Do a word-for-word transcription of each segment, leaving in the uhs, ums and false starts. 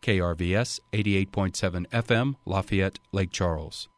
K R V S eighty-eight point seven F M, Lafayette, Lake Charles.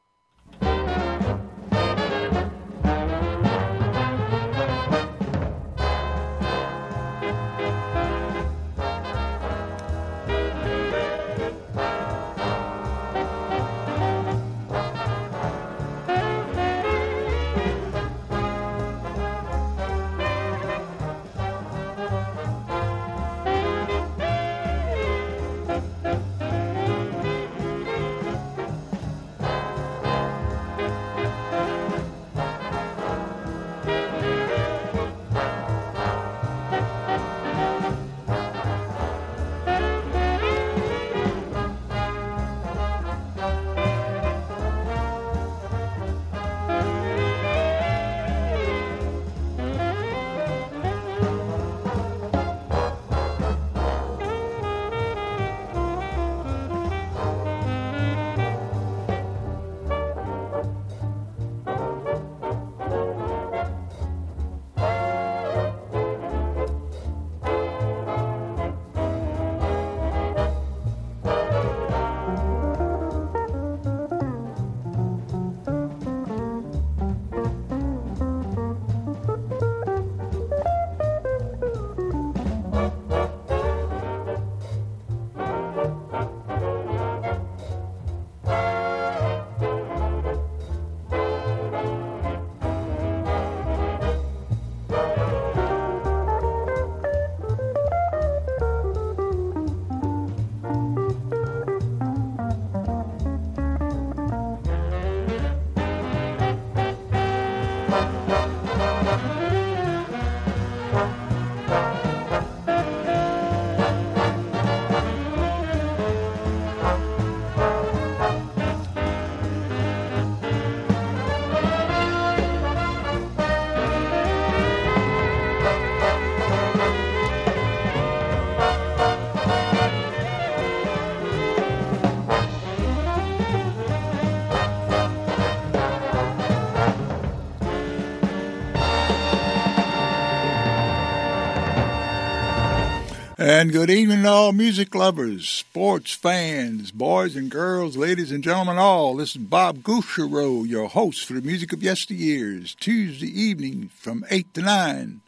And good evening to all music lovers, sports fans, boys and girls, ladies and gentlemen all. This is Bob Gouchereau, your host for the Music of Yesteryears, Tuesday evening from eight to nine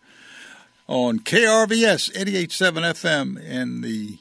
on K R V S eighty-eight point seven F M in the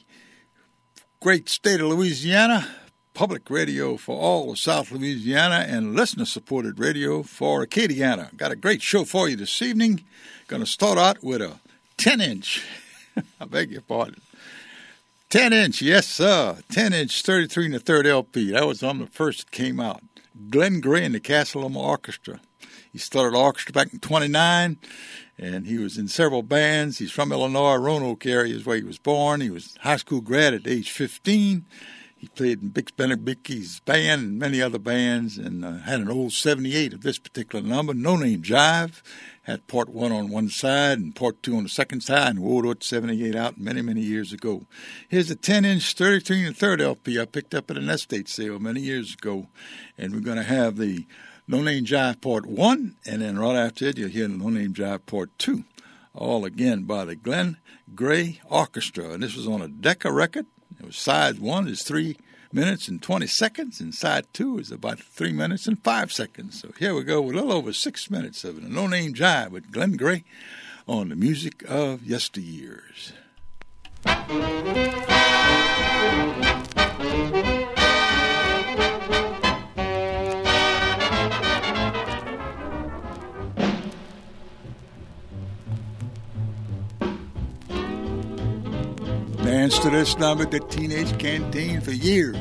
great state of Louisiana, public radio for all of South Louisiana, and listener-supported radio for Acadiana. Got a great show for you this evening. Going to start out with a ten-inch. I beg your pardon. ten-inch, yes, sir. ten-inch, thirty-three and a third L P. That was on the first that came out. Glenn Gray and the Castle Loma Orchestra. He started orchestra back in twenty-nine, and he was in several bands. He's from Illinois, Roanoke area is where he was born. He was a high school grad at age fifteen. He played in Bix Benedict's band and many other bands, and uh, had an old seventy-eight of this particular number, No Name Jive. Had part one on one side and part two on the second side, and wore that seventy-eight out many, many years ago. Here's a ten-inch, thirty-three and a third L P I picked up at an estate sale many years ago, and we're going to have the No Name Jive part one, and then right after it, you'll hear the No Name Jive part two, all again by the Glenn Gray Orchestra, and this was on a Decca record. It was side one is three minutes and twenty seconds, and side two is about three minutes and five seconds. So here we go with a little over six minutes of it. A No Name Jive with Glenn Gray on the Music of Yesteryears. Danced to this number at the Teenage Canteen for years.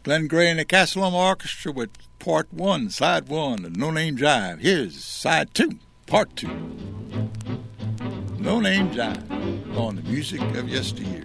Glenn Gray and the Casa Loma Orchestra with part one, side one of No Name Jive. Here's side two, part two. No Name Jive on the music of yesteryear.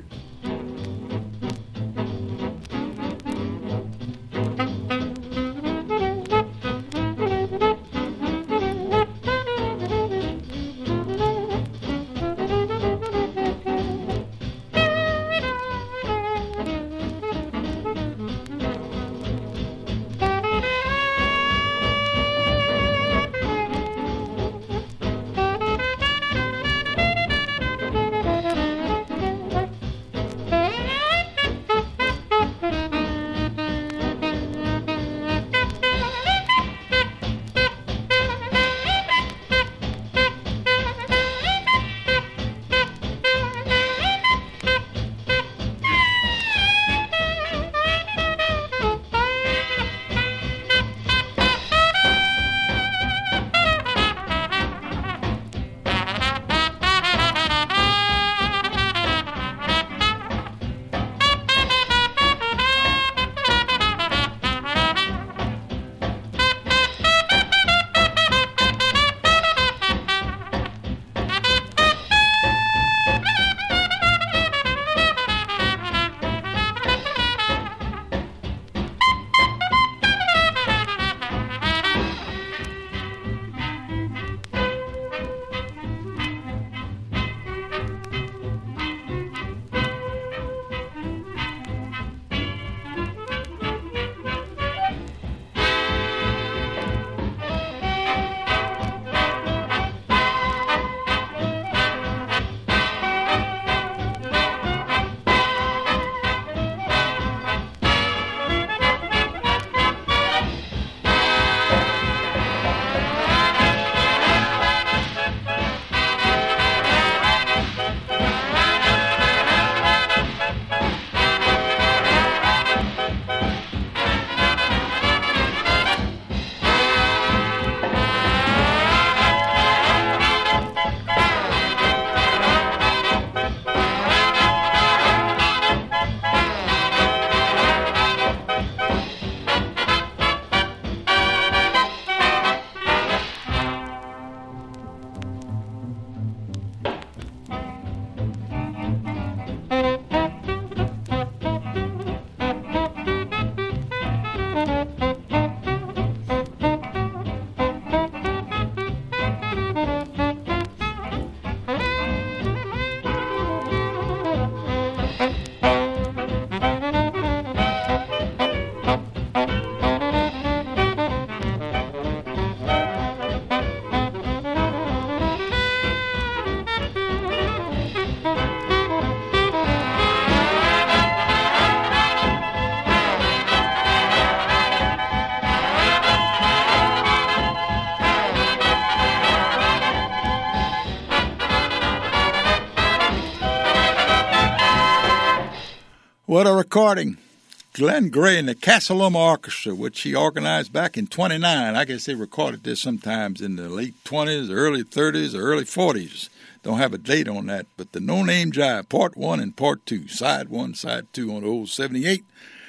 What a recording. Glenn Gray and the Casa Loma Orchestra, which he organized back in twenty-nine. I guess they recorded this sometimes in the late twenties, early thirties, or early forties. Don't have a date on that. But the No Name Jive, part one and part two, side one, side two on the old seventy-eight.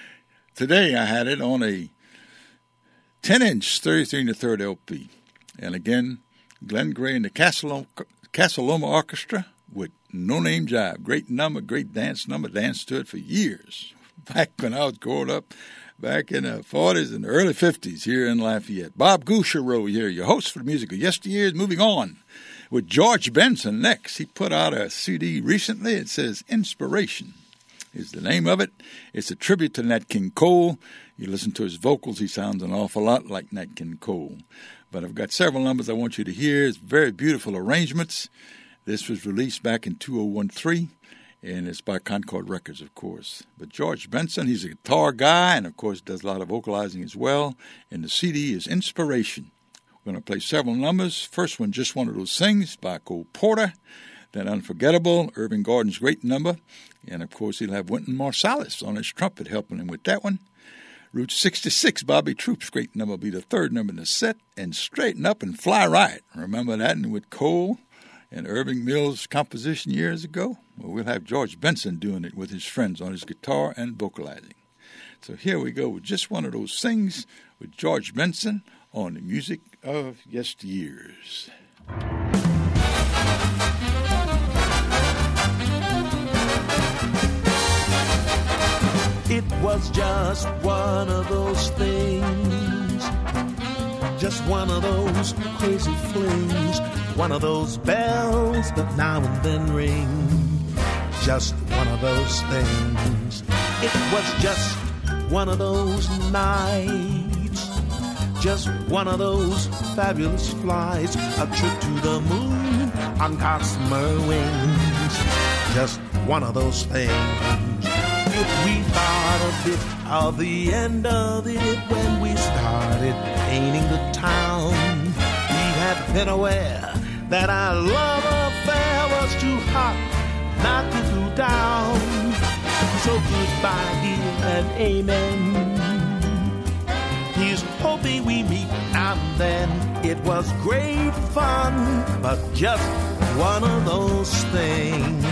Today I had it on a ten-inch thirty-three and a third L P. And again, Glenn Gray and the Casa Loma, Casa Loma Orchestra with No Name Jive. Great number, great dance number. Danced to it for years. Back when I was growing up, back in the forties and the early fifties here in Lafayette. Bob Gouchereau here, your host for the music of yesteryears. Moving on with George Benson next. He put out a C D recently. It says Inspiration is the name of it. It's a tribute to Nat King Cole. You listen to his vocals, he sounds an awful lot like Nat King Cole. But I've got several numbers I want you to hear. It's very beautiful arrangements. This was released back in two thousand thirteen, and it's by Concord Records, of course. But George Benson, he's a guitar guy and, of course, does a lot of vocalizing as well. And the C D is Inspiration. We're going to play several numbers. First one, Just One of Those Things by Cole Porter. Then Unforgettable, Irving Gordon's great number. And, of course, he'll have Wynton Marsalis on his trumpet helping him with that one. Route sixty-six, Bobby Troop's great number will be the third number in the set. And Straighten Up and Fly Right. Remember that one with Cole and Irving Mills' composition years ago? Well, we'll have George Benson doing it with his friends on his guitar and vocalizing. So here we go with just one of those things with George Benson on the music of yesteryears. It was just one of those things, just one of those crazy flings, one of those bells that now and then ring, just one of those things. It was just one of those nights, just one of those fabulous flights, a trip to the moon on gossamer wings, just one of those things. If we thought a bit of the end of it when we started painting the town, we had been aware that our love affair was too hot not to cool down. So goodbye, dear, and amen. Here's hoping we meet now and then. It was great fun, but just one of those things.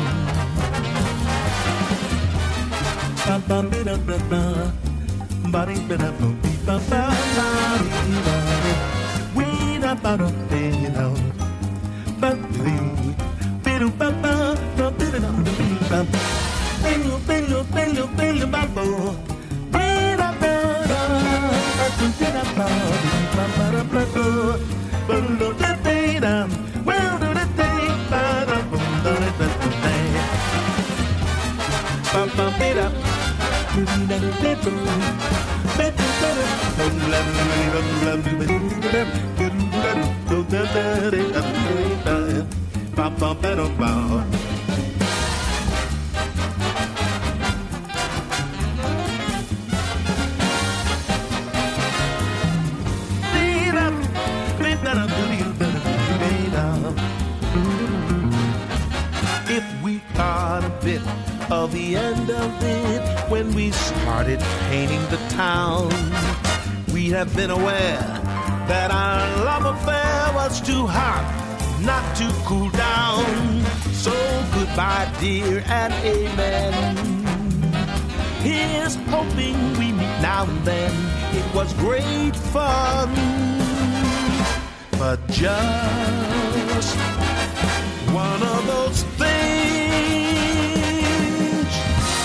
If we caught a bit of the end of it when we started painting the town, we have been aware that our love affair was too hot not to cool down. So goodbye, dear, and amen. Here's hoping we meet now and then. It was great fun, but just one of those things.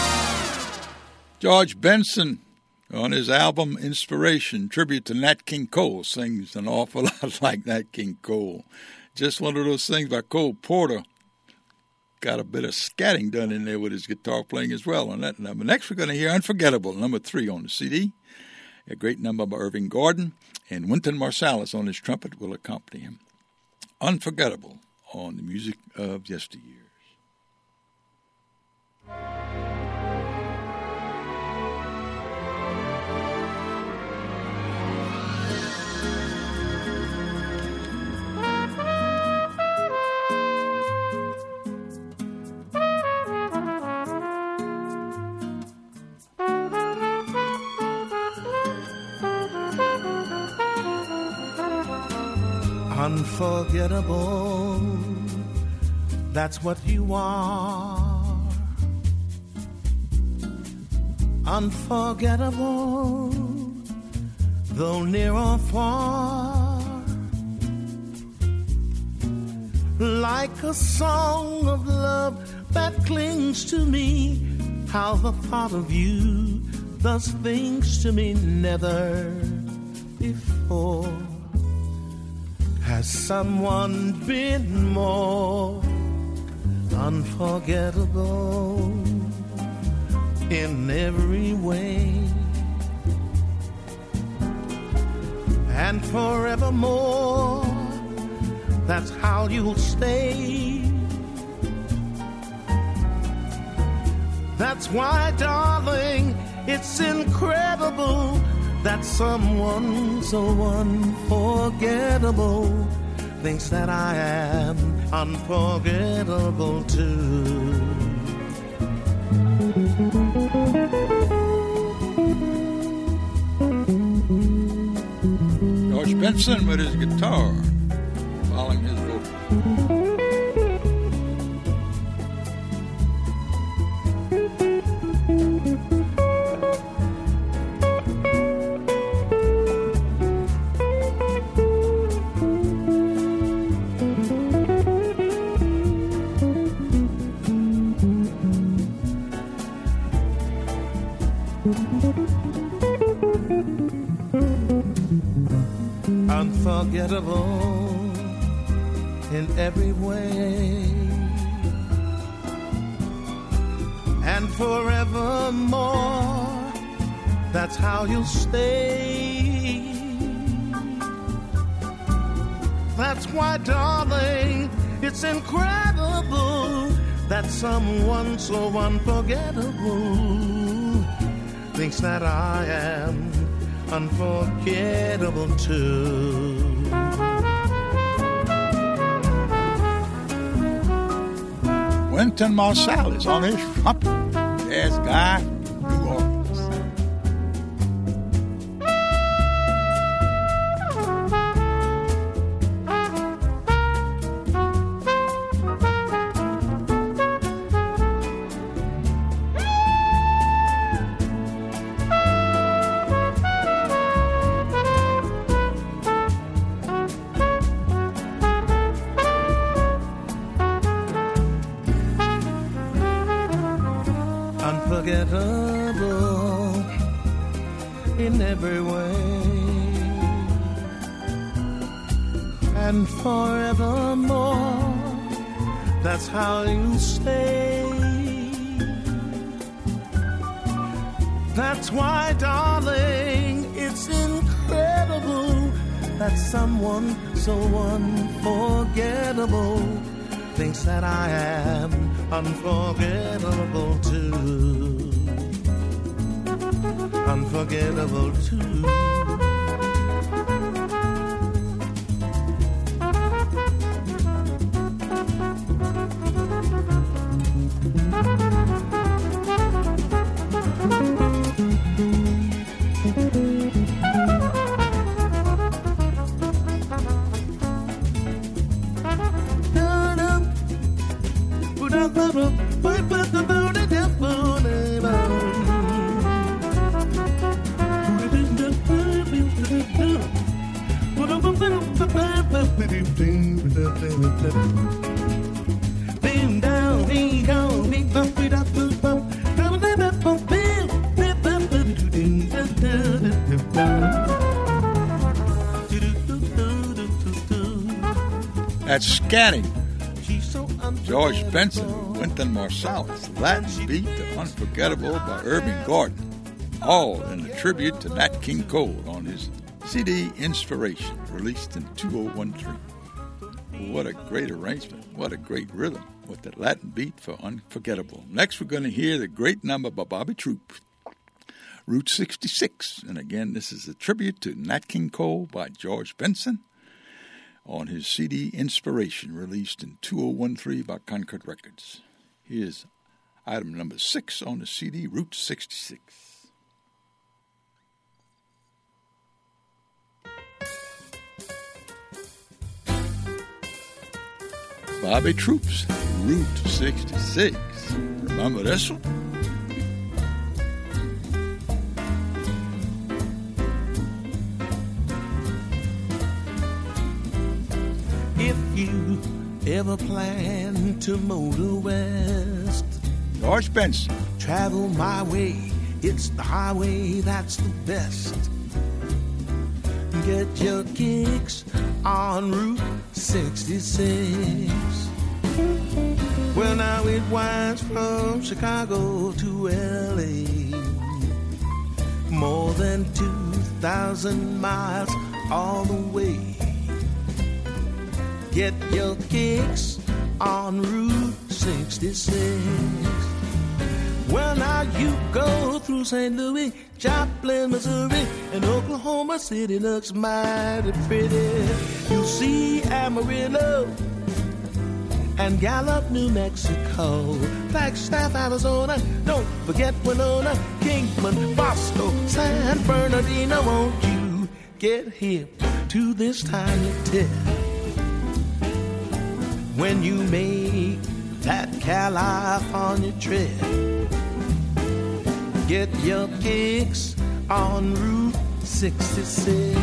George Benson, on his album Inspiration, tribute to Nat King Cole, sings an awful lot like Nat King Cole. Just one of those things by Cole Porter. Got a bit of scatting done in there with his guitar playing as well on that number. Next, we're going to hear Unforgettable, number three on the C D. A great number by Irving Gordon, and Wynton Marsalis on his trumpet will accompany him. Unforgettable on the music of yesteryears. Unforgettable, that's what you are. Unforgettable, though near or far. Like a song of love that clings to me, how the thought of you does things to me never before. Has someone been more unforgettable in every way? And forevermore, that's how you'll stay. That's why, darling, it's incredible that someone so unforgettable thinks that I am unforgettable too. George Benson with his guitar, following his vocal. unforgettable in every way, and forevermore, that's how you'll stay. That's why, darling, it's incredible that someone so unforgettable thinks that I am unforgettable too. Wynton Marsalis on his trumpet. Jazz guy, New Orleans. Unforgettable in every way, and forevermore, that's how you stay. That's why, darling, it's incredible that someone so unforgettable thinks that I am unforgettable too. Unforgettable too. That's Scatting. George Benson, Wynton Marsalis, Latin Beat, The Unforgettable by Irving Gordon. All in a tribute to Nat King Cole on his C D Inspiration, released in two thousand thirteen. What a great arrangement. What a great rhythm with the Latin beat for Unforgettable. Next, we're going to hear the great number by Bobby Troup, Route sixty-six. And again, this is a tribute to Nat King Cole by George Benson on his C D Inspiration, released in two thousand thirteen by Concord Records. Here's item number six on the C D, Route sixty-six. Bobby Troup's Route sixty-six. Remember this one? If you ever plan to motor west, George Benson, travel my way, it's the highway that's the best. Get your kicks on Route sixty-six. Well, now it winds from Chicago to L A, more than two thousand miles all the way. Get your kicks on Route sixty-six. Well, now you go through Saint Louis, Joplin, Missouri, and Oklahoma City looks mighty pretty. You'll see Amarillo and Gallup, New Mexico, Flagstaff, Arizona. Don't forget Winona, Kingman, Bosco, San Bernardino. Won't you get hip to this tiny tip when you make that California trip? Get your kicks on Route sixty-six.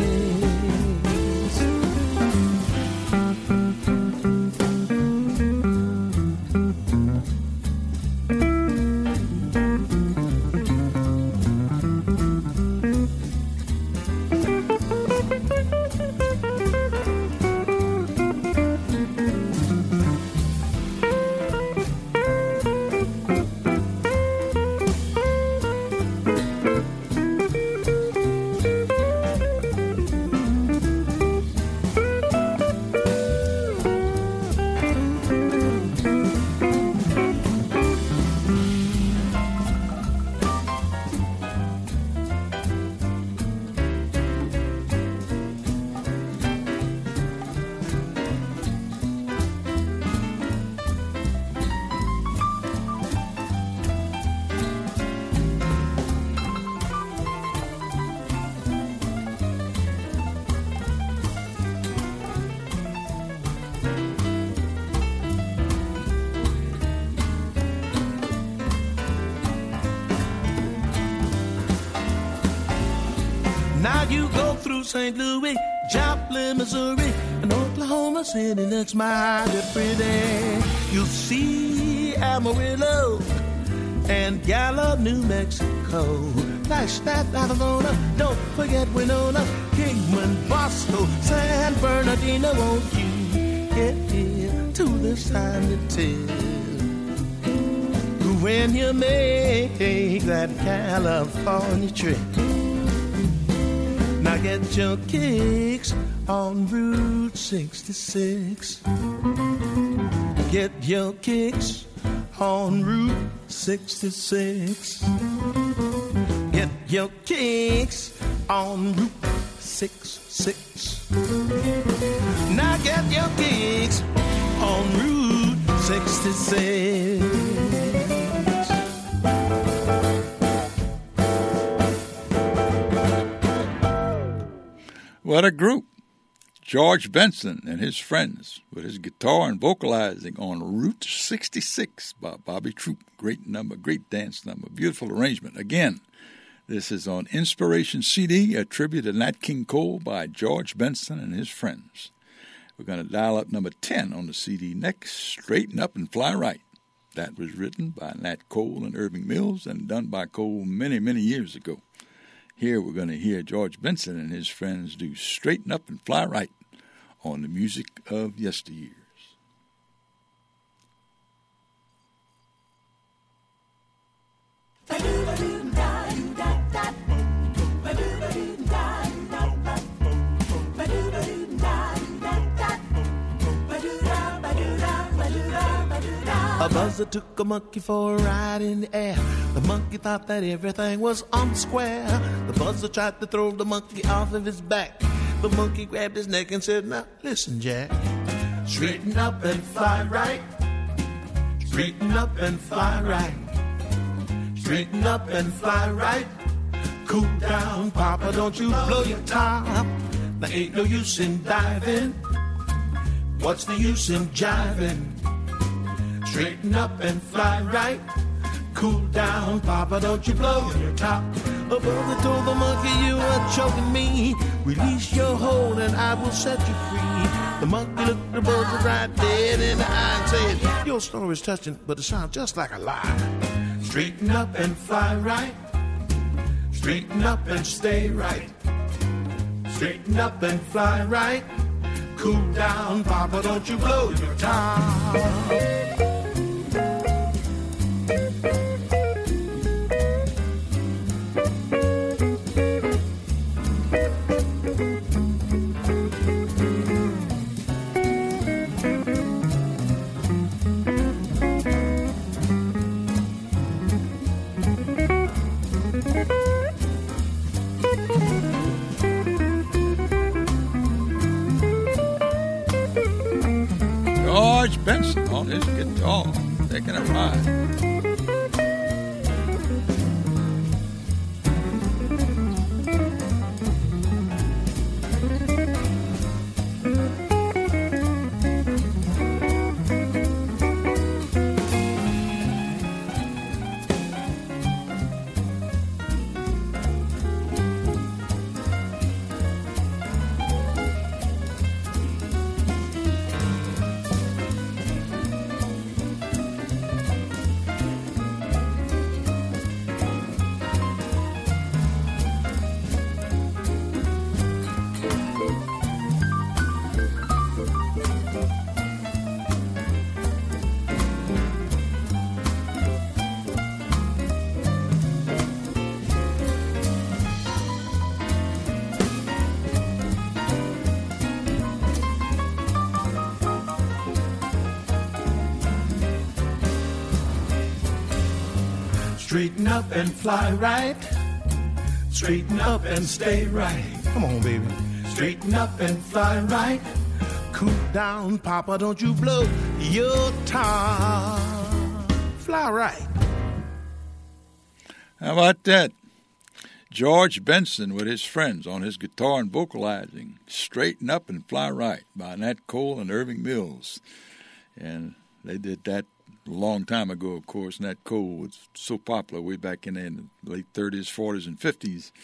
Now you go through Saint Louis, Joplin, Missouri, and Oklahoma City looks mighty pretty. You'll see Amarillo and Gallup, New Mexico. Flagstaff, Arizona, don't forget Winona, Kingman, Bosco, San Bernardino. Won't you get here to this time to tell when you make that California trip? Now get your kicks on Route sixty-six. Get your kicks on Route sixty-six. Get your kicks on Route sixty-six. Now get your kicks on Route sixty-six. What a group. George Benson and his friends with his guitar and vocalizing on Route sixty-six by Bobby Troup. Great number, great dance number, beautiful arrangement. Again, this is on Inspiration C D, a tribute to Nat King Cole by George Benson and his friends. We're going to dial up number ten on the C D next, Straighten Up and Fly Right. That was written by Nat Cole and Irving Mills and done by Cole many, many years ago. Here we're going to hear George Benson and his friends do Straighten Up and Fly Right on the music of yesteryears. A buzzer took a monkey for a ride in the air. The monkey thought that everything was on square. The buzzer tried to throw the monkey off of his back. The monkey grabbed his neck and said, now listen, Jack. Straighten up and fly right. Straighten up and fly right. Straighten up and fly right. Cool down, Papa, don't you blow your top. There ain't no use in diving. What's the use in jiving? Straighten up and fly right. Cool down, Papa, don't you blow your top. A brother told the monkey, you are choking me. Release your hold and I will set you free. The monkey looked the buzzer right dead in the eye and said, your story's touching, but it sounds just like a lie. Straighten up and fly right. Straighten up and stay right. Straighten up and fly right. Cool down, Papa, don't you blow your top. George Benson on his guitar, taking a ride. Straighten up and fly right. Straighten up and stay right. Come on, baby. Straighten up and fly right. Cool down, Papa, don't you blow your top. Fly right. How about that? George Benson with his friends on his guitar and vocalizing Straighten Up and Fly Right by Nat Cole and Irving Mills. And they did that a long time ago, of course. Nat Cole was so popular way back in the late thirties, forties, and fifties.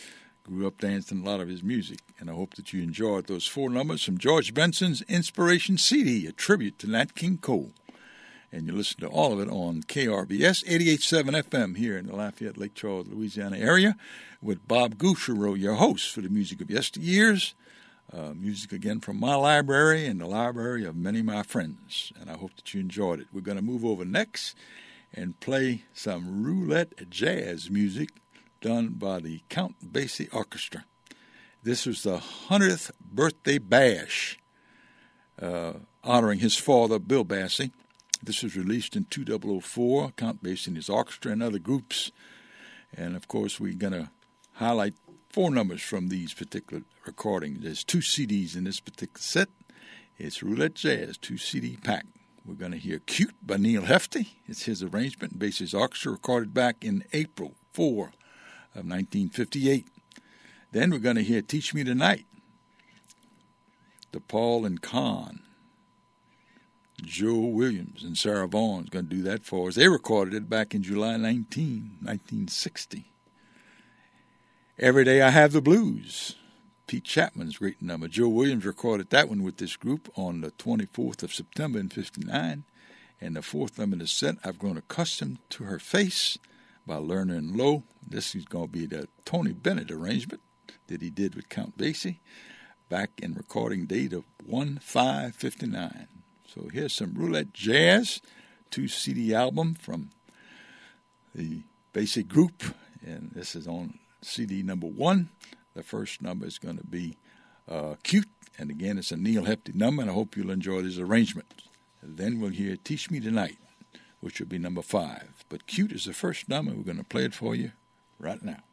grew up dancing a lot of his music, and I hope that you enjoyed those four numbers from George Benson's Inspiration C D, a tribute to Nat King Cole. And you listen to all of it on K R B S eighty-eight point seven F M here in the Lafayette, Lake Charles, Louisiana area with Bob Gouchereau, your host for the Music of Yesteryears. Uh, music again from my library and the library of many of my friends. And I hope that you enjoyed it. We're going to move over next and play some roulette jazz music done by the Count Basie Orchestra. This was the hundredth birthday bash uh, honoring his father, Bill Basie. This was released in two thousand four, Count Basie and his orchestra and other groups. And, of course, we're going to highlight four numbers from these particular recordings. There's two C Ds in this particular set. It's Roulette Jazz, two C D pack. We're going to hear Cute by Neil Hefti. It's his arrangement. Basie's orchestra recorded back in April fourth of nineteen fifty-eight. Then we're going to hear Teach Me Tonight, the Paul and Con. Joe Williams and Sarah Vaughan's going to do that for us. They recorded it back in July nineteenth, nineteen sixty. Every Day I Have the Blues, Pete Chapman's great number. Joe Williams recorded that one with this group on the twenty-fourth of September in fifty-nine. And the fourth number in the set, I've Grown Accustomed to Her Face by Lerner and Lowe. This is going to be the Tony Bennett arrangement that he did with Count Basie back in recording date of one five fifty-nine. So here's some Roulette Jazz, two C D album from the Basie Group, and this is on C D number one. The first number is going to be uh, Cute, and again, it's a Neil Hefti number, and I hope you'll enjoy this arrangement. And then we'll hear Teach Me Tonight, which will be number five. But Cute is the first number. We're going to play it for you right now.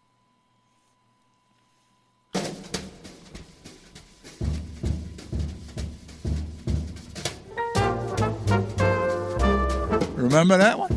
Remember that one?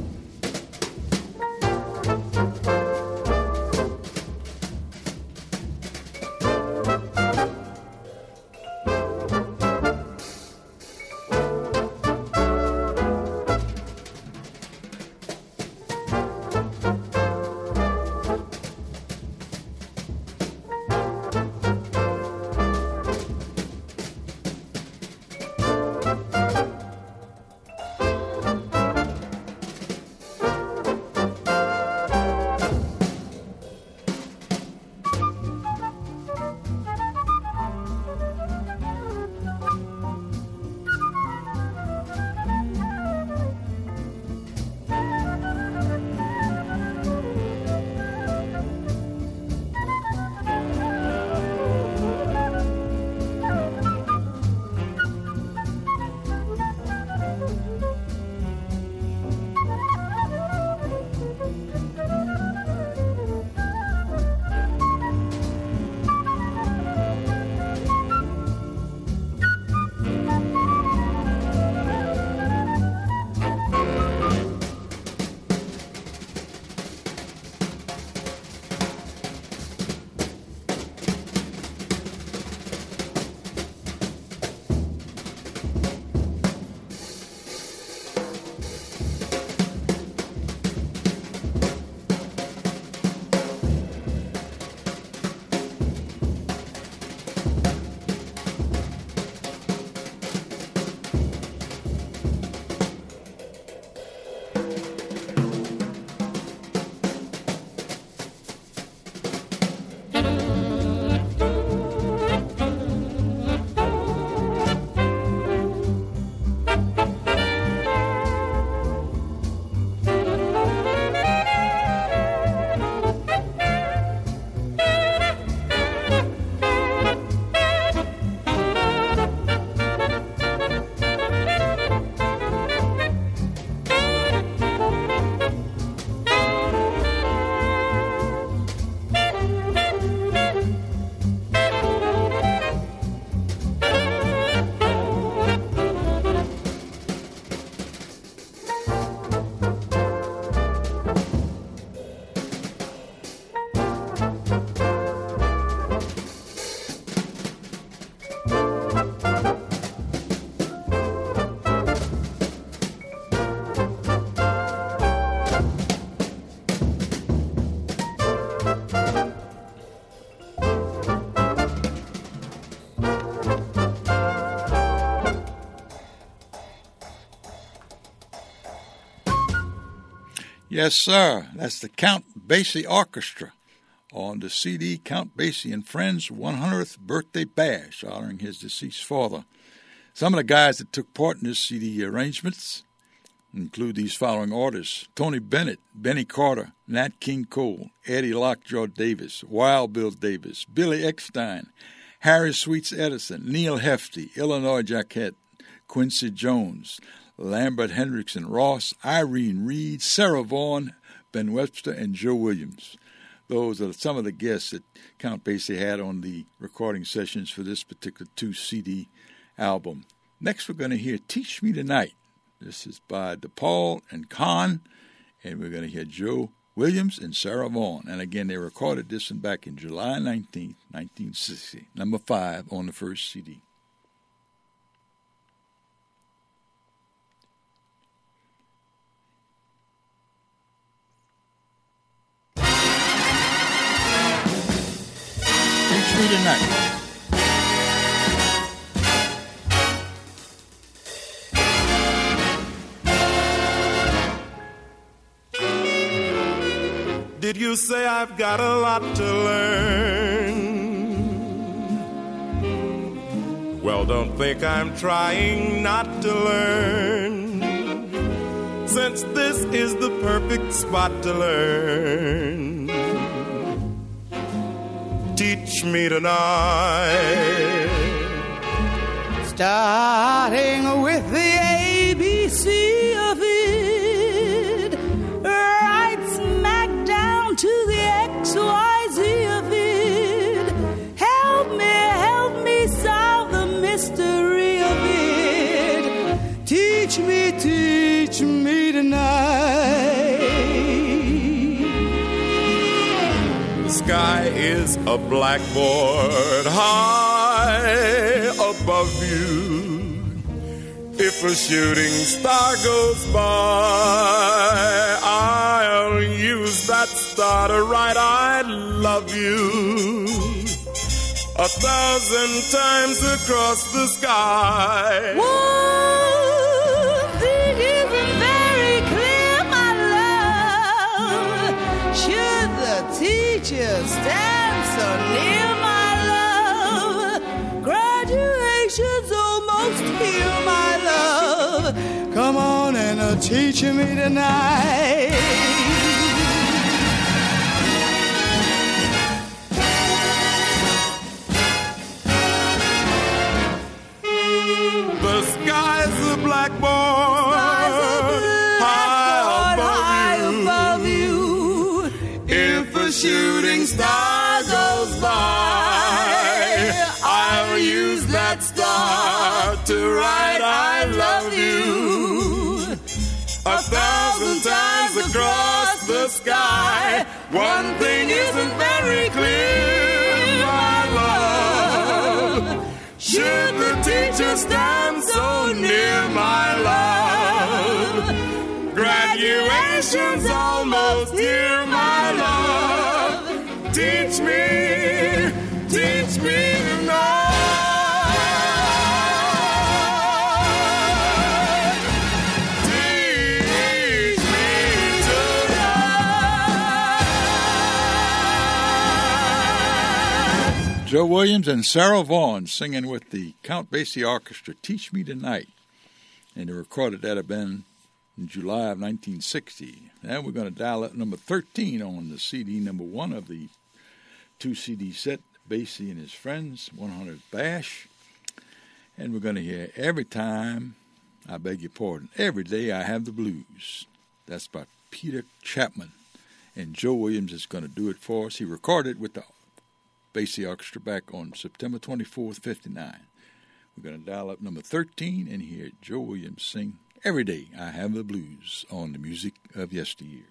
Yes, sir. That's the Count Basie Orchestra on the C D Count Basie and Friends one hundredth Birthday Bash, honoring his deceased father. Some of the guys that took part in this C D arrangements include these following artists: Tony Bennett, Benny Carter, Nat King Cole, Eddie Lockjaw Davis, Wild Bill Davis, Billy Eckstein, Harry Sweets Edison, Neil Hefti, Illinois Jacquette, Quincy Jones, Lambert Hendrickson, Ross, Irene Reed, Sarah Vaughan, Ben Webster, and Joe Williams. Those are some of the guests that Count Basie had on the recording sessions for this particular two C D album. Next, we're going to hear Teach Me Tonight. This is by DePaul and Kahn, and we're going to hear Joe Williams and Sarah Vaughan. And again, they recorded this one back in July nineteenth, nineteen sixty, number five on the first C D. Teach Me Tonight. Did you say I've got a lot to learn? Well, don't think I'm trying not to learn, since this is the perfect spot to learn. Teach me tonight. Starting with the A B C of it, right smack down to the X Y Z of it. Help me, help me solve the mystery of it. Teach me, teach me tonight. The sky is a blackboard high above you. If a shooting star goes by, I'll use that star to write I love you a thousand times across the sky. One thing isn't very clear, my love. Should the teacher stand so near, my love? Graduation's almost here, my love. Come on and uh, teach me tonight. The sky's a blackboard, high, above, high you. above you. If a shooting star goes by, I'll use that star to write I love you a thousand times across the sky. One thing isn't very clear, my love. Should the teacher stand so near, my love? Graduation's almost here, my love. Teach me, teach me tonight. Teach me tonight. Joe Williams and Sarah Vaughan singing with the Count Basie Orchestra, Teach Me Tonight. And they recorded that at Ben in July of nineteen sixty. Now we're going to dial up number thirteen on the C D number one of the two C D set, Basie and His Friends, one hundredth Bash. And we're going to hear Every Time, I Beg Your Pardon, Every Day I Have the Blues. That's by Peter Chapman. And Joe Williams is going to do it for us. He recorded with the Basie Orchestra back on September twenty-fourth, fifty-nine. We're going to dial up number thirteen and hear Joe Williams sing Every Day I Have the Blues on the Music of Yesteryears.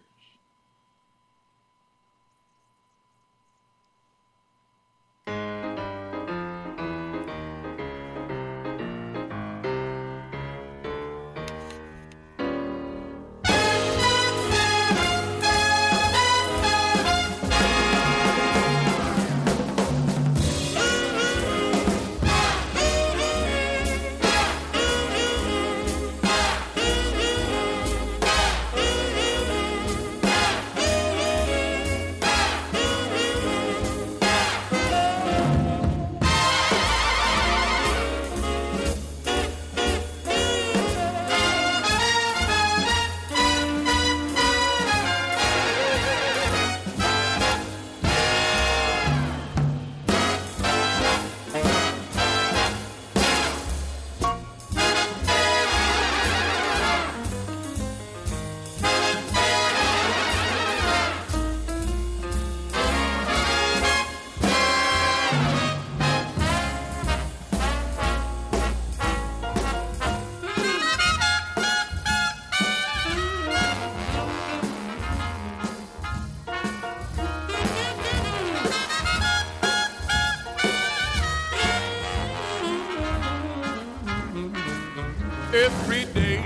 every day.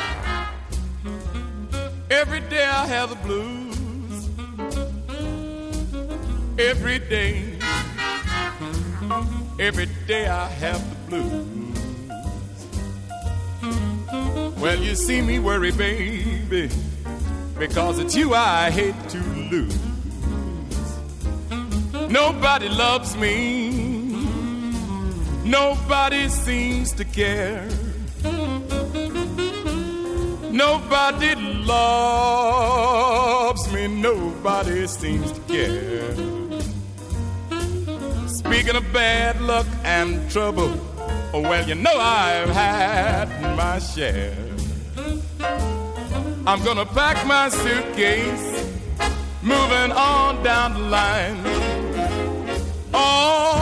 Every day I have the blues. Every day. Every day I have the blues. Well, you see me worry, baby, because it's you I hate to lose. Nobody loves me. Nobody seems to care. Nobody loves me. Nobody seems to care. Speaking of bad luck and trouble, well, you know I've had my share. I'm gonna pack my suitcase, moving on down the line. Oh,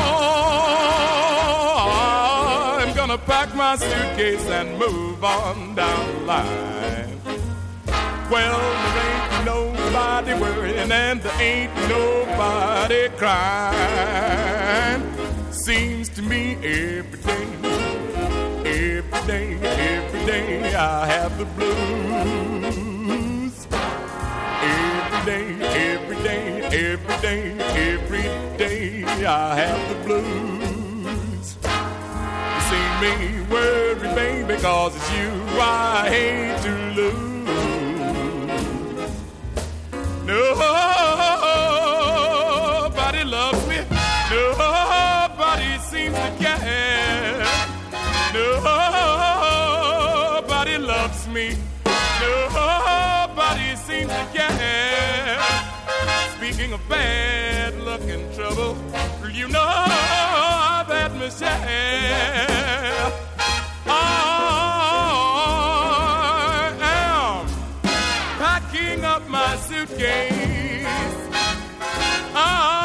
I'm gonna pack my suitcase and move on down the line. Well, there ain't nobody worrying and there ain't nobody crying. Seems to me every day, every day, every day I have the blues. Every day, every day, every day, every day I have the blues. You see me worry, baby, because it's you I hate to lose. Nobody loves me. Nobody seems to care. Nobody loves me. Nobody seems to care. Speaking of bad luck and trouble, you know I've had my share. I am packing up my suitcase. I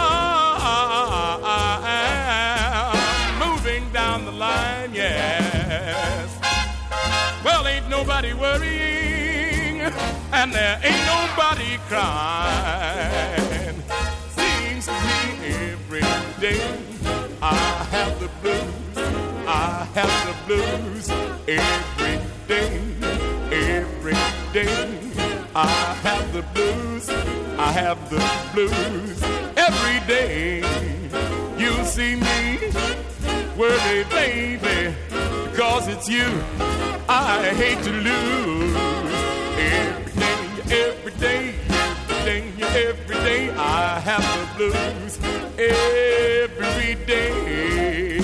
am moving down the line, yes. Well, ain't nobody worrying, and there ain't nobody crying. Seems to me every day I have the blues. I have the blues every day, every day. I have the blues. I have the blues every day. You see me worry, baby, because it's you I hate to lose. Every day, every day, every day, every day I have the blues every day.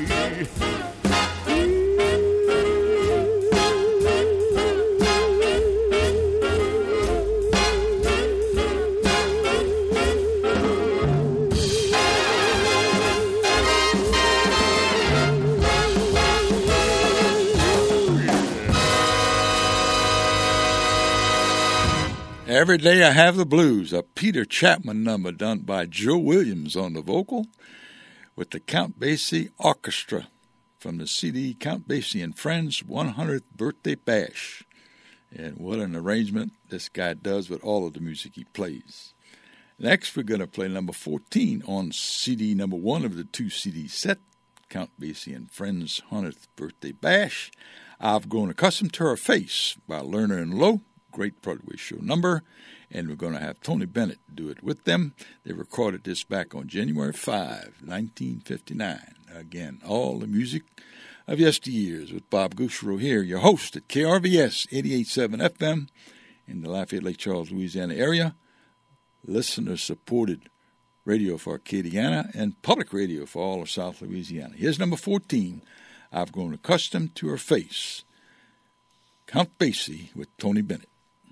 Every Day I Have the Blues, a Peter Chapman number done by Joe Williams on the vocal with the Count Basie Orchestra from the C D Count Basie and Friends one hundredth Birthday Bash. And what an arrangement this guy does with all of the music he plays. Next, we're going to play number fourteen on C D number one of the two C D set, Count Basie and Friends one hundredth Birthday Bash. I've Grown Accustomed to Her Face by Lerner and Lowe. Great Broadway show number, and we're going to have Tony Bennett do it with them. They recorded this back on January fifth, nineteen fifty-nine. Again, all the music of yesteryears with Bob Gouchereau here, your host at K R V S eighty-eight point seven F M in the Lafayette, Lake Charles, Louisiana area. Listener-supported radio for Acadiana and public radio for all of South Louisiana. Here's number fourteen, I've Grown Accustomed to Her Face. Count Basie with Tony Bennett.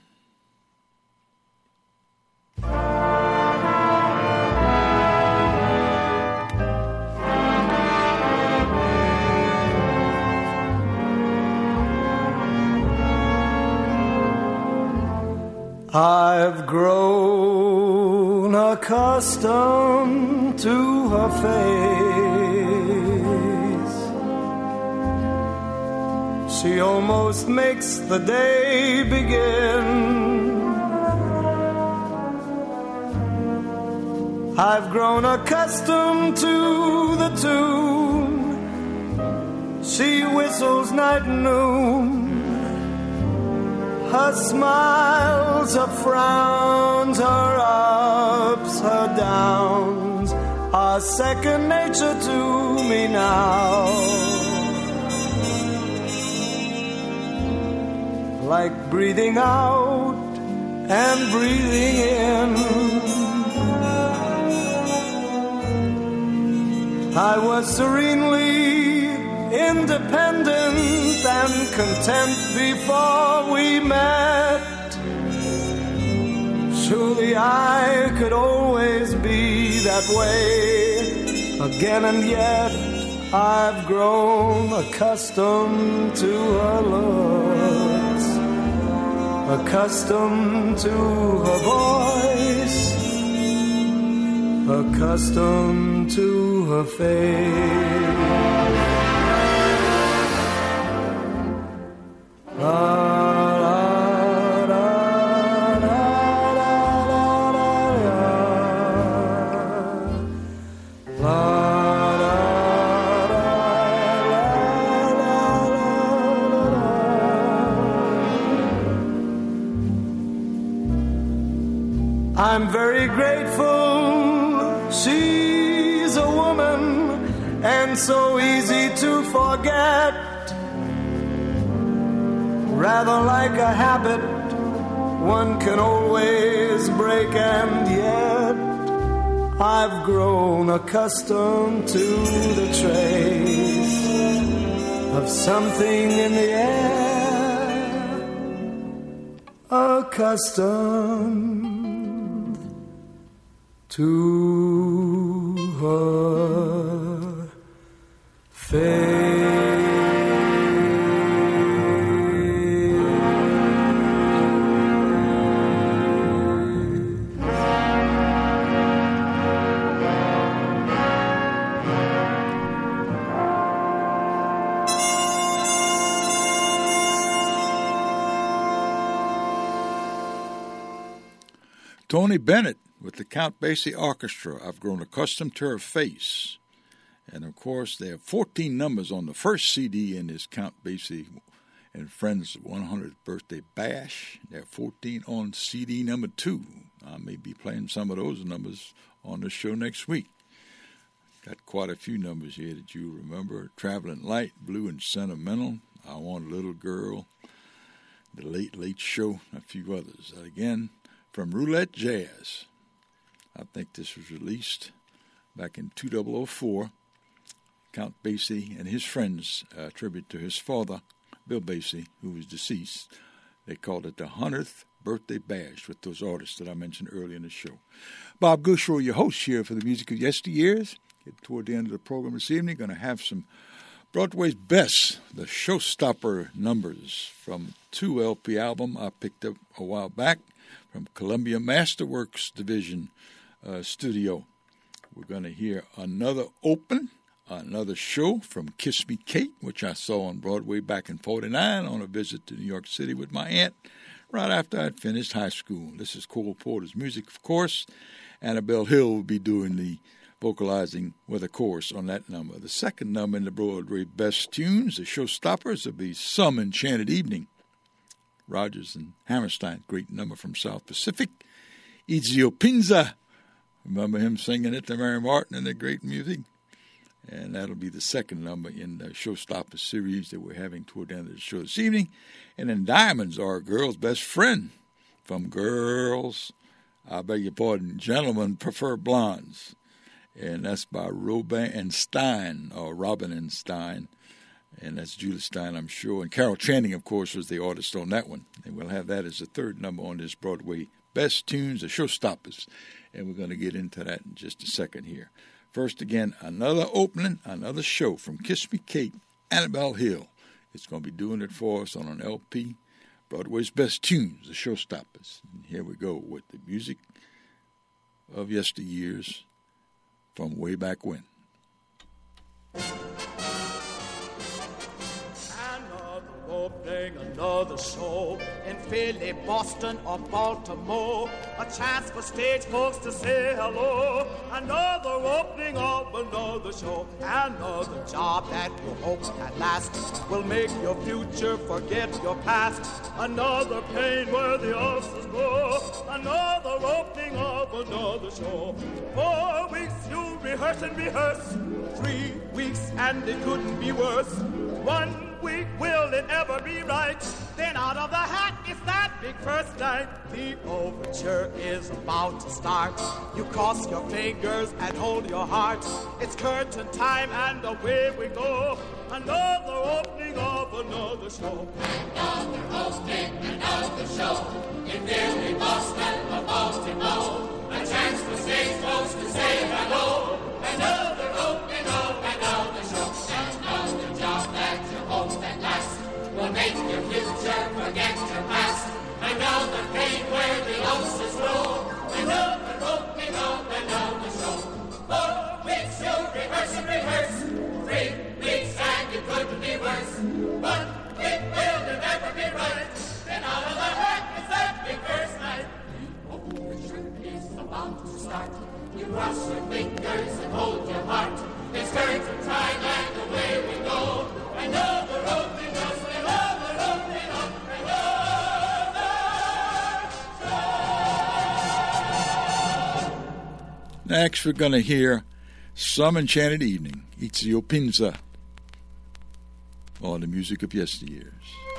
I've grown accustomed to her face. She almost makes the day begin. I've grown accustomed to the tune she whistles night and noon. Her smiles, her frowns, her ups, her downs are second nature to me now. Like breathing out and breathing in, I was serenely independent and content before we met. Surely I could always be that way again, and yet I've grown accustomed to her looks, accustomed to her voice, accustomed to her face. I'm very grateful she's a woman and so easy to forget. Rather like a habit one can always break, and yet I've grown accustomed to the trace of something in the air, accustomed to her face. Tony Bennett with the Count Basie Orchestra, I've Grown Accustomed to Her Face. And, of course, there are fourteen numbers on the first C D in this Count Basie and Friends one hundredth Birthday Bash. There are fourteen on C D number two. I may be playing some of those numbers on the show next week. Got quite a few numbers here that you remember. Traveling Light, Blue and Sentimental, I Want a Little Girl, The Late Late Show, a few others. Again, from Roulette Jazz. I think this was released back in two thousand four. Count Basie and his friends, a tribute to his father, Bill Basie, who was deceased. They called it the one hundredth Birthday Bash with those artists that I mentioned earlier in the show. Bob Gushrow, your host here for the Music of Yesteryears. Get toward the end of the program this evening. Going to have some Broadway's best, the Showstopper numbers from two L P album I picked up a while back from Columbia Masterworks Division uh, Studio. We're going to hear Another Open, another show from Kiss Me Kate, which I saw on Broadway back in forty-nine on a visit to New York City with my aunt right after I'd finished high school. This is Cole Porter's music, of course. Annabelle Hill will be doing the vocalizing with a chorus on that number. The second number in the Broadway Best Tunes, the Showstoppers, will be Some Enchanted Evening. Rodgers and Hammerstein, great number from South Pacific. Ezio Pinza, remember him singing it to Mary Martin and the great music? And that'll be the second number in the Showstopper series that we're having toward the end of the show this evening. And then Diamonds Are a Girl's Best Friend from Girls, I beg your pardon, Gentlemen Prefer Blondes. And that's by Robin and Stein, or Robin and Stein. And that's Julia Stein, I'm sure. And Carol Channing, of course, was the artist on that one. And we'll have that as the third number on this Broadway Best Tunes, the Showstoppers. And we're going to get into that in just a second here. First, again, another opening, another show from Kiss Me Kate, Annabelle Hill. It's going to be doing it for us on an L P, Broadway's Best Tunes, the Showstoppers. And here we go with the music of yesteryears from way back when. Another opening, another show in Philly, Boston, or Baltimore. A chance for stage folks to say hello. Another opening of another show. Another job that you hope at last will make your future forget your past. Another pain where the ulcers go. Another opening of another show. Four weeks you rehearse and rehearse. Three weeks and it couldn't be worse. One week, will it ever be right? Then out of the hat is that big first night. The overture is about to start. You cross your fingers and hold your heart. It's curtain time and away we go. Another opening of another show. Another opening, another show. In Philly, Boston, or Baltimore. A chance for stage folks to say hello. Another opening of another show. Another job that you hope at last will make your future forget your past. Another pain where the ulcers roll. Another opening of another show. Four weeks you rehearse and rehearse. Three weeks and it couldn't be worse. One week will it ever be right? Then out of the hat is that big first night. The overture is about to start. You cross your fingers and hold your heart. It's curtain time and away we go. Another opening of another opening of another show. Next, we're going to hear Some Enchanted Evening, Ezio Pinza, on the music of yesteryears.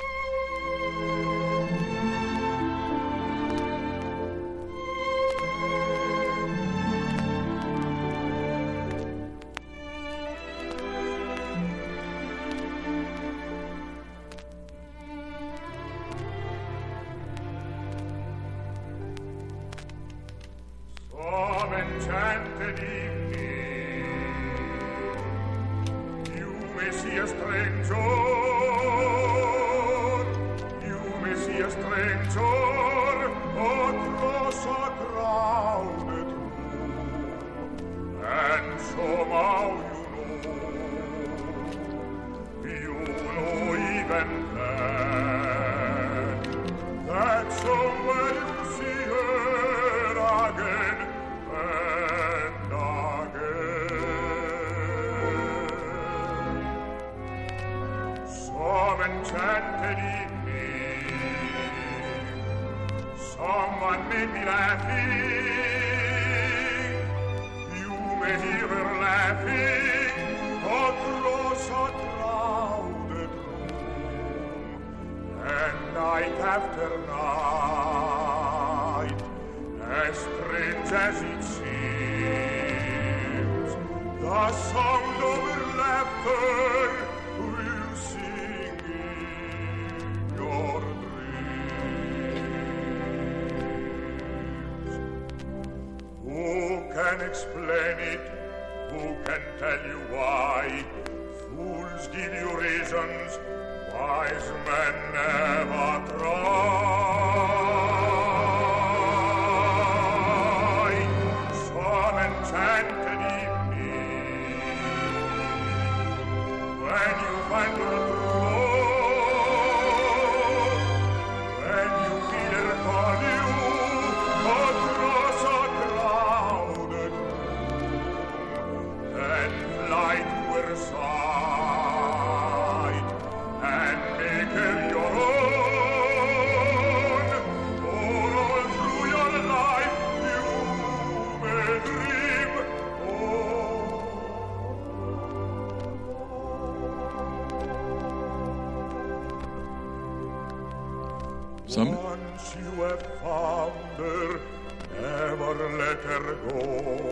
Some... Once you have found her, never let her go.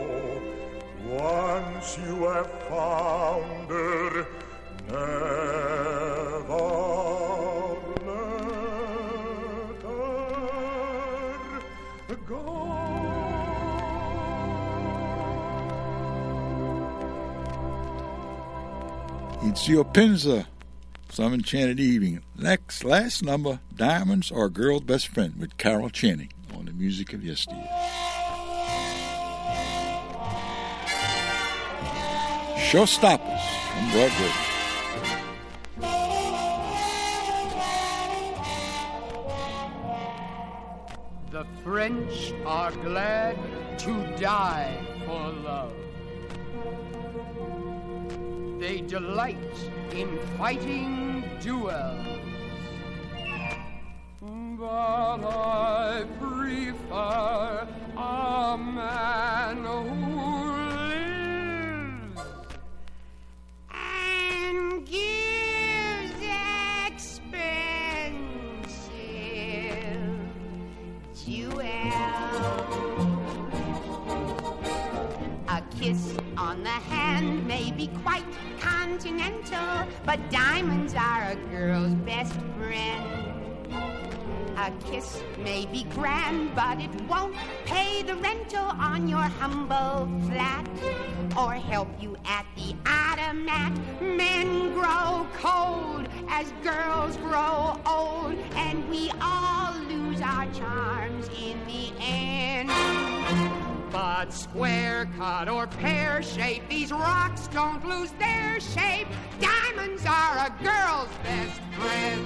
Once you have found her, never let her go. Ezio Pinza, Some Enchanted Evening. Next, last number, Diamonds Are a Girl's Best Friend with Carol Channing on the music of yesteryear. Showstoppers from Broadway. French are glad to die for love. They delight in fighting duels. But I prefer a man who lives and gives expensive jewels. A kiss on the hand may be quite continental, but diamonds are a girl's best friend. A kiss may be grand, but it won't pay the rental on your humble flat or help you at the automat. Men grow cold as girls grow old, and we all lose our charms in the end. But square cut or pear shape, these rocks don't lose their shape. Diamonds are a girl's best friend.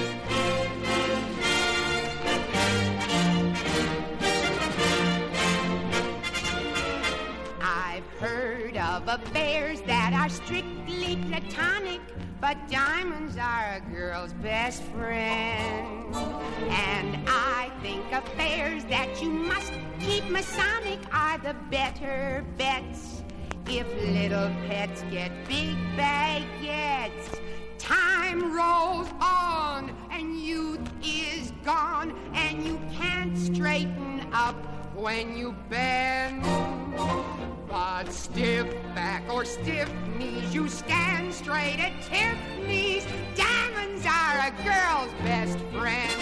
I've heard of affairs that are strictly platonic, but diamonds are a girl's best friend. And I think affairs that you must keep Masonic are the better bets. If little pets get big baguettes, time rolls on and youth is gone, and you can't straighten up when you bend. But stiff back or stiff knees, you stand straight at Tiffany's. Diamonds are a girl's best friend.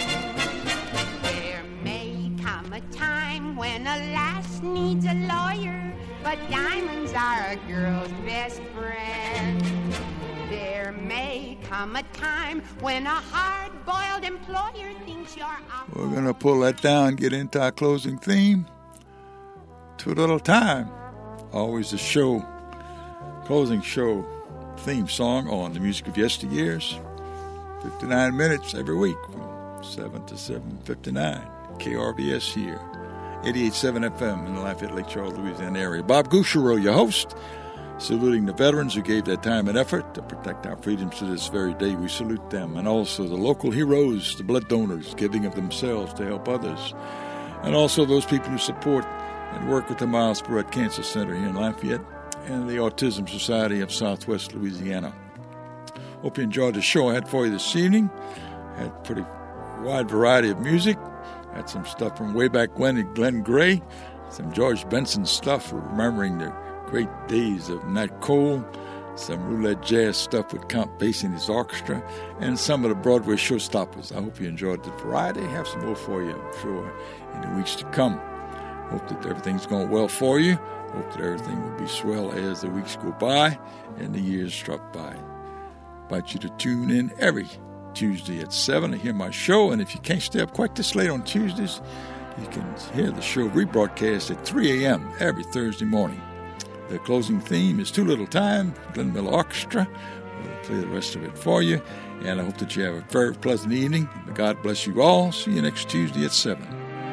There may come a time when a lass needs a lawyer, but diamonds are a girl's best friend. There may come a time when a hard-boiled employer thinks you're a... We're going to pull that down, get into our closing theme. Too little time. Always a show, closing show theme song on the music of yesteryears. fifty-nine minutes every week from seven to seven fifty-nine. K R V S here, eighty-eight point seven F M in the Lafayette, Lake Charles, Louisiana area. Bob Gouchereau, your host, saluting the veterans who gave their time and effort to protect our freedoms to this very day. We salute them, and also the local heroes, the blood donors, giving of themselves to help others, and also those people who support and work with the Miles Barrett Cancer Center here in Lafayette and the Autism Society of Southwest Louisiana. Hope you enjoyed the show I had for you this evening. Had a pretty wide variety of music. Had some stuff from way back when at Glenn Gray, some George Benson stuff, remembering the great days of Nat Cole, some roulette jazz stuff with Count Basie and his orchestra, and some of the Broadway showstoppers. I hope you enjoyed the variety. Have some more for you, I'm sure, in the weeks to come. Hope that everything's going well for you. Hope that everything will be swell as the weeks go by and the years drop by. Invite you to tune in every Tuesday at seven to hear my show. And if you can't stay up quite this late on Tuesdays, you can hear the show rebroadcast at three a.m. every Thursday morning. The closing theme is Too Little Time, Glenn Miller Orchestra. We'll play the rest of it for you. And I hope that you have a very pleasant evening. May God bless you all. See you next Tuesday at seven.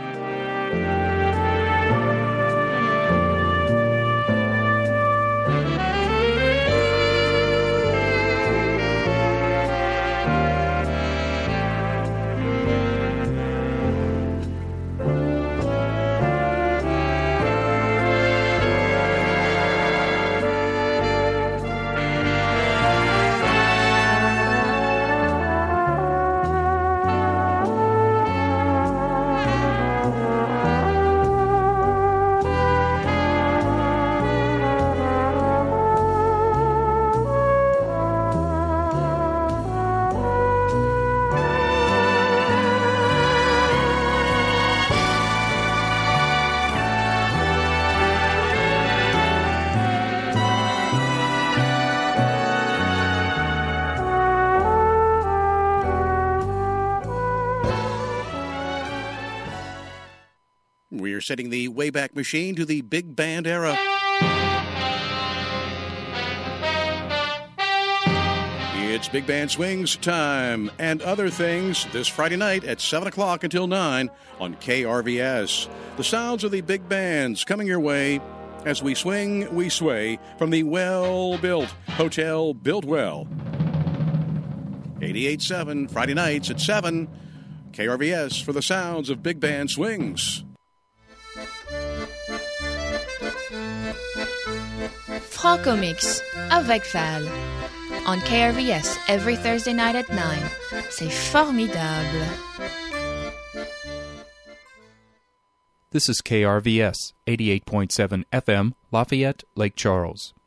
We're setting the Wayback Machine to the big band era. It's Big Band Swings time and other things this Friday night at seven o'clock until nine on K R V S. The sounds of the big bands coming your way as we swing, we sway from the well-built Hotel Built Well. eighty-eight point seven, Friday nights at seven. K R V S for the sounds of Big Band Swings. Franco-Mix avec Val on K R V S every Thursday night at nine. C'est formidable. This is K R V S eighty-eight point seven F M, Lafayette, Lake Charles.